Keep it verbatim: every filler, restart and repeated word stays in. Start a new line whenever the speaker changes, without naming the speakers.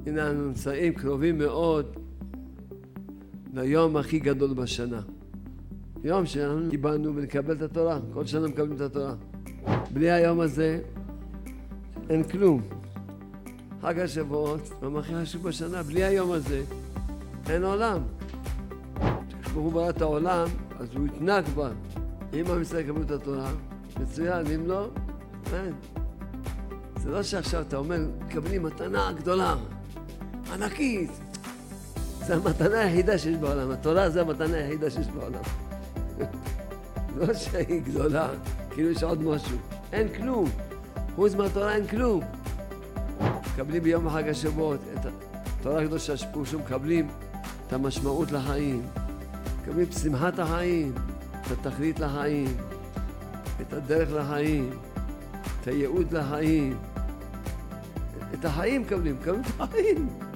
הנה אנחנו נמצאים קרובים מאוד ליום הכי גדול בשנה. יום שאנחנו קיבלנו ונקבל את התורה. כל שנה מקבלים את התורה. בלי היום הזה אין כלום. חג השבועות, יום הכי חשוב בשנה. בלי היום הזה אין עולם. כשהוא ברא את העולם, אז הוא התנק בה. אם עם ישראל יקבלו את התורה, מצוין, אם לא, אין. זה לא שעכשיו אתה אומר, מקבלים מתנה גדולה, ענקית. זה המתנה היחידה שיש בעולם. התורה זה המתנה היחידה שיש בעולם. לא שהיא גדולה, כאילו יש עוד משהו. אין כלום. חוץ מהתורה אין כלום. מקבלים ביום חג השבועות את התורה הקדושה שפורשו, מקבלים את המשמעות לחיים. מקבלים את שמחת החיים, את התכלית לחיים, את הדרך לחיים, את הייעוד לחיים. את החיים מקבלים, מקבלים את החיים.